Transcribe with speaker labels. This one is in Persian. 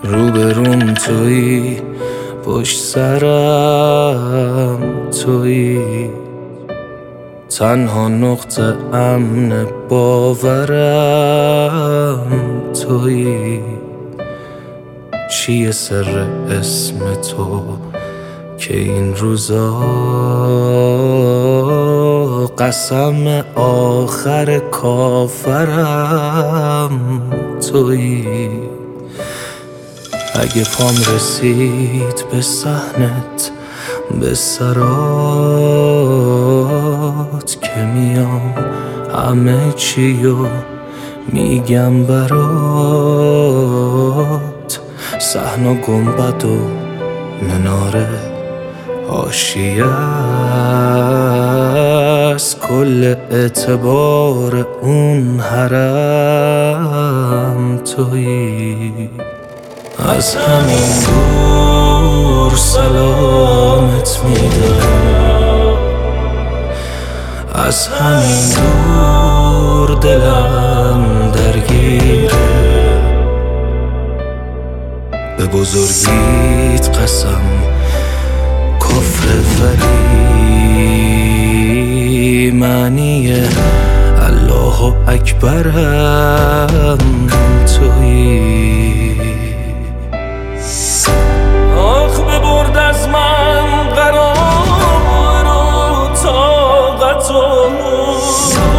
Speaker 1: روبروم تویی، پشت سرم تویی، تنها نقطه امن باورم تویی. چیه سر اسم تو که این روزا قسم آخر کافرم تویی؟ اگه پام رسید به صحنت، به سرات که میام همه چیو میگم برات. صحن گنبد و مناره حاشیه است، کل اعتبار اون حرم تویی. از همین دور سلامت میدم، از همین دور دلم درگیره. به بزرگیت قسم کفر ولی معنی الله اکبرم تویی. آخ ببرد از من قرار و طاقت و